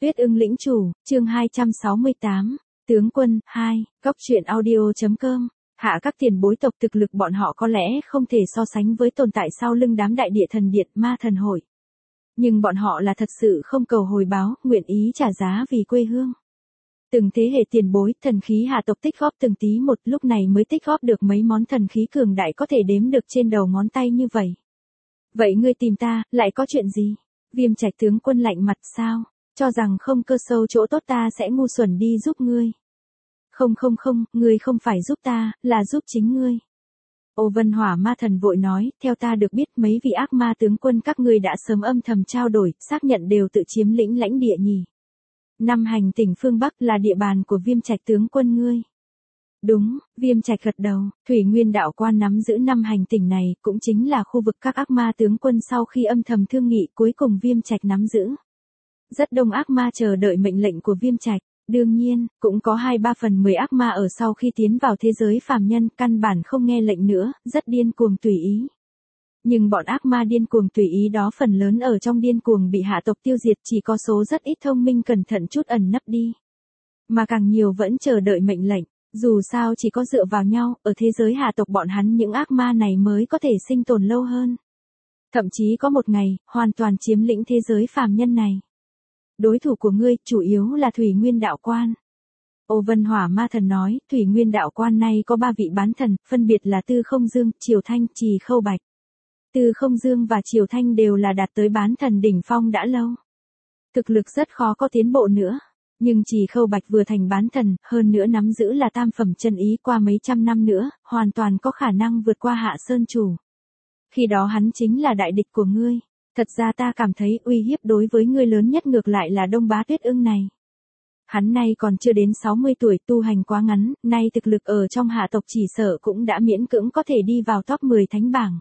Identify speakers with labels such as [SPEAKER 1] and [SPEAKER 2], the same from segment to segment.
[SPEAKER 1] Tuyết ưng lĩnh chủ, chương 268, tướng quân, 2, góc truyện audio.com. Hạ các tiền bối tộc thực lực bọn họ có lẽ không thể so sánh với tồn tại sau lưng đám đại địa thần điện ma thần hội. Nhưng bọn họ là thật sự không cầu hồi báo, nguyện ý trả giá vì quê hương. Từng thế hệ tiền bối, thần khí hạ tộc tích góp từng tí một, lúc này mới tích góp được mấy món thần khí cường đại có thể đếm được trên đầu ngón tay như vậy. Vậy ngươi tìm ta, lại có chuyện gì? Viêm Trạch tướng quân lạnh mặt sao? Cho rằng không cơ sâu chỗ tốt ta sẽ ngu xuẩn đi giúp ngươi. Không, ngươi không phải giúp ta, là giúp chính ngươi. Ô Vân Hỏa ma thần vội nói, theo ta được biết mấy vị ác ma tướng quân các ngươi đã sớm âm thầm trao đổi, xác nhận đều tự chiếm lĩnh lãnh địa nhỉ. Năm hành tỉnh phương Bắc là địa bàn của Viêm Trạch tướng quân ngươi. Đúng, Viêm Trạch gật đầu, Thủy Nguyên đạo quan nắm giữ năm hành tỉnh này, cũng chính là khu vực các ác ma tướng quân sau khi âm thầm thương nghị cuối cùng Viêm Trạch nắm giữ. Rất đông ác ma chờ đợi mệnh lệnh của Viêm Trạch, đương nhiên, cũng có 2/3/10 ác ma ở sau khi tiến vào thế giới phàm nhân, căn bản không nghe lệnh nữa, rất điên cuồng tùy ý. Nhưng bọn ác ma điên cuồng tùy ý đó phần lớn ở trong điên cuồng bị hạ tộc tiêu diệt, chỉ có số rất ít thông minh cẩn thận chút ẩn nấp đi. Mà càng nhiều vẫn chờ đợi mệnh lệnh, dù sao chỉ có dựa vào nhau, ở thế giới hạ tộc bọn hắn những ác ma này mới có thể sinh tồn lâu hơn. Thậm chí có một ngày, hoàn toàn chiếm lĩnh thế giới phàm nhân này. Đối thủ của ngươi, chủ yếu là Thủy Nguyên đạo quan. Ô Vân Hỏa ma thần nói, Thủy Nguyên đạo quan này có 3 vị bán thần, phân biệt là Tư Không Dương, Triều Thanh, Trì Khâu Bạch. Tư Không Dương và Triều Thanh đều là đạt tới bán thần đỉnh phong đã lâu. Thực lực rất khó có tiến bộ nữa. Nhưng Trì Khâu Bạch vừa thành bán thần, hơn nữa nắm giữ là tam phẩm chân ý, qua mấy trăm năm nữa, hoàn toàn có khả năng vượt qua Hạ Sơn Chủ. Khi đó hắn chính là đại địch của ngươi. Thật ra ta cảm thấy uy hiếp đối với ngươi lớn nhất ngược lại là Đông Bá Tuyết ưng này. Hắn nay còn chưa đến 60 tuổi, tu hành quá ngắn, nay thực lực ở trong hạ tộc chỉ sợ cũng đã miễn cưỡng có thể đi vào top 10 thánh bảng.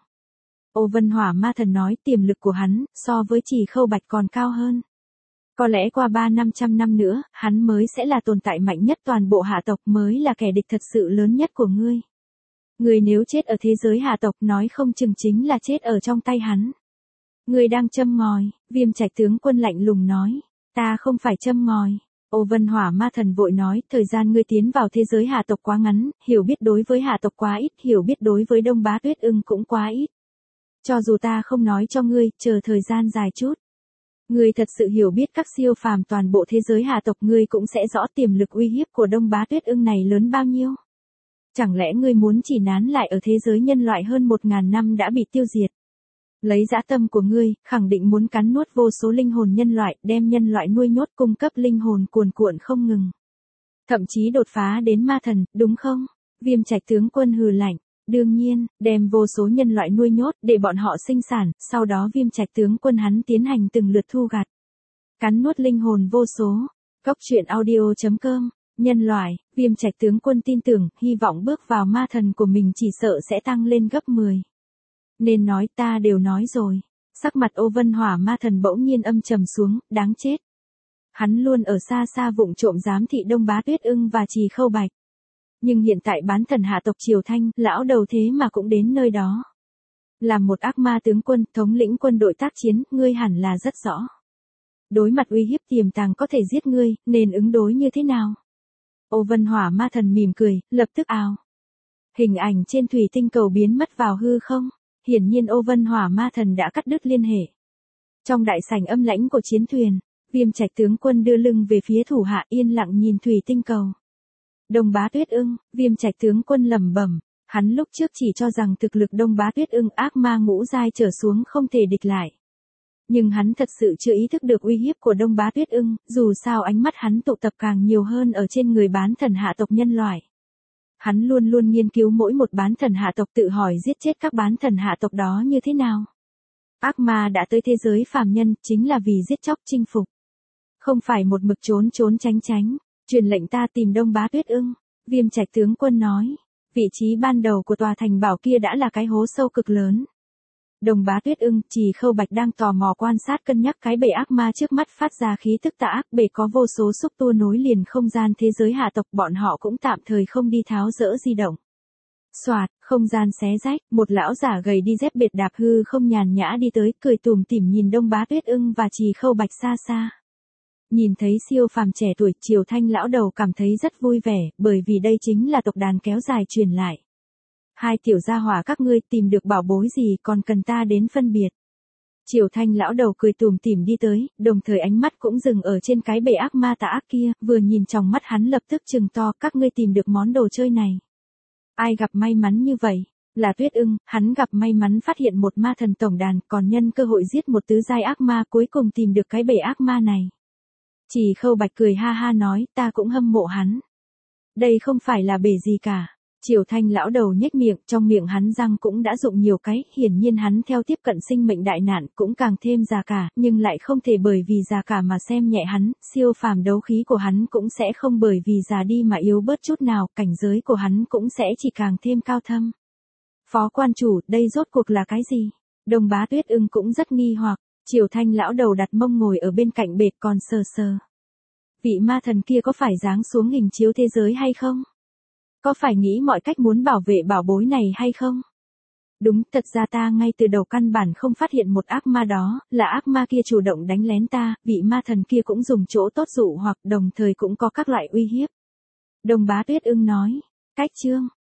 [SPEAKER 1] Ô Vân Hỏa ma thần nói tiềm lực của hắn, so với Trì Khâu Bạch còn cao hơn. Có lẽ qua 300-500 năm nữa, hắn mới sẽ là tồn tại mạnh nhất toàn bộ hạ tộc, mới là kẻ địch thật sự lớn nhất của ngươi. Ngươi nếu chết ở thế giới hạ tộc nói không chừng chính là chết ở trong tay hắn. Ngươi đang châm ngòi, Viêm Trạch tướng quân lạnh lùng nói. Ta không phải châm ngòi. Ô Vân Hỏa ma thần vội nói, thời gian ngươi tiến vào thế giới hạ tộc quá ngắn, hiểu biết đối với hạ tộc quá ít, hiểu biết đối với Đông Bá Tuyết ưng cũng quá ít. Cho dù ta không nói cho ngươi, chờ thời gian dài chút. Ngươi thật sự hiểu biết các siêu phàm toàn bộ thế giới hạ tộc, ngươi cũng sẽ rõ tiềm lực uy hiếp của Đông Bá Tuyết ưng này lớn bao nhiêu. Chẳng lẽ ngươi muốn chỉ nán lại ở thế giới nhân loại hơn 1000 năm đã bị tiêu diệt? Lấy dã tâm của ngươi, khẳng định muốn cắn nuốt vô số linh hồn nhân loại, đem nhân loại nuôi nhốt cung cấp linh hồn cuồn cuộn không ngừng. Thậm chí đột phá đến ma thần, đúng không? Viêm Trạch tướng quân hừ lạnh. Đương nhiên, đem vô số nhân loại nuôi nhốt để bọn họ sinh sản, sau đó Viêm Trạch tướng quân hắn tiến hành từng lượt thu gặt. Cắn nuốt linh hồn vô số. Góc truyện audio.com. Nhân loại, Viêm Trạch tướng quân tin tưởng, hy vọng bước vào ma thần của mình chỉ sợ sẽ tăng lên gấp 10. Nên nói ta đều nói rồi. Sắc mặt Ô Vân Hỏa ma thần bỗng nhiên âm trầm xuống, đáng chết. Hắn luôn ở xa xa vụng trộm giám thị Đông Bá Tuyết ưng và Trì Khâu Bạch. Nhưng hiện tại bán thần hạ tộc Triều Thanh, lão đầu thế mà cũng đến nơi đó. Làm một ác ma tướng quân, thống lĩnh quân đội tác chiến, ngươi hẳn là rất rõ. Đối mặt uy hiếp tiềm tàng có thể giết ngươi, nên ứng đối như thế nào? Ô Vân Hỏa ma thần mỉm cười, lập tức ào. Hình ảnh trên thủy tinh cầu biến mất vào hư không? Hiển nhiên Ô Vân Hỏa ma thần đã cắt đứt liên hệ. Trong đại sảnh âm lãnh của chiến thuyền, Viêm Trạch tướng quân đưa lưng về phía thủ hạ yên lặng nhìn thủy tinh cầu. Đông Bá Tuyết ưng, Viêm Trạch tướng quân lẩm bẩm, hắn lúc trước chỉ cho rằng thực lực Đông Bá Tuyết ưng ác ma ngũ giai trở xuống không thể địch lại. Nhưng hắn thật sự chưa ý thức được uy hiếp của Đông Bá Tuyết ưng, dù sao ánh mắt hắn tụ tập càng nhiều hơn ở trên người bán thần hạ tộc nhân loại. Hắn luôn luôn nghiên cứu mỗi một bán thần hạ tộc, tự hỏi giết chết các bán thần hạ tộc đó như thế nào. Ác ma đã tới thế giới phàm nhân, chính là vì giết chóc chinh phục. Không phải một mực trốn tránh. Truyền lệnh ta tìm Đông Bá Tuyết ưng. Viêm Trạch tướng quân nói. Vị trí ban đầu của tòa thành bảo kia đã là cái hố sâu cực lớn. Đông Bá Tuyết ưng, Trì Khâu Bạch đang tò mò quan sát cân nhắc cái bể ác ma trước mắt phát ra khí tức tà ác, bể có vô số xúc tua nối liền không gian thế giới hạ tộc, bọn họ cũng tạm thời không đi tháo dỡ di động. Soạt, không gian xé rách, một lão giả gầy đi dép bệt đạp hư không nhàn nhã đi tới, cười tủm tỉm nhìn Đông Bá Tuyết ưng và Trì Khâu Bạch xa xa. Nhìn thấy siêu phàm trẻ tuổi, Triều Thanh lão đầu cảm thấy rất vui vẻ, bởi vì đây chính là tộc đàn kéo dài truyền lại. Hai tiểu gia hỏa các ngươi tìm được bảo bối gì còn cần ta đến phân biệt. Triều Thanh lão đầu cười tủm tỉm đi tới, đồng thời ánh mắt cũng dừng ở trên cái bể ác ma tà ác kia, vừa nhìn trong mắt hắn lập tức trừng to, các ngươi tìm được món đồ chơi này. Ai gặp may mắn như vậy? Là Tuyết Ưng, hắn gặp may mắn phát hiện một ma thần tổng đàn, còn nhân cơ hội giết một tứ giai ác ma, cuối cùng tìm được cái bể ác ma này. Chỉ Khâu Bạch cười ha ha nói, ta cũng hâm mộ hắn. Đây không phải là bể gì cả. Triều Thanh lão đầu nhếch miệng, trong miệng hắn răng cũng đã rụng nhiều cái, hiển nhiên hắn theo tiếp cận sinh mệnh đại nạn, cũng càng thêm già cả, nhưng lại không thể bởi vì già cả mà xem nhẹ hắn, siêu phàm đấu khí của hắn cũng sẽ không bởi vì già đi mà yếu bớt chút nào, cảnh giới của hắn cũng sẽ chỉ càng thêm cao thâm. Phó quan chủ, đây rốt cuộc là cái gì? Đồng bá Tuyết Ưng cũng rất nghi hoặc. Triều Thanh lão đầu đặt mông ngồi ở bên cạnh bệt còn sờ sờ. Vị ma thần kia có phải giáng xuống hình chiếu thế giới hay không? Có phải nghĩ mọi cách muốn bảo vệ bảo bối này hay không? Đúng, thật ra ta ngay từ đầu căn bản không phát hiện một ác ma đó, là ác ma kia chủ động đánh lén ta, vị ma thần kia cũng dùng chỗ tốt dụ hoặc đồng thời cũng có các loại uy hiếp. Đồng bá Tuyết Ưng nói, cách chương.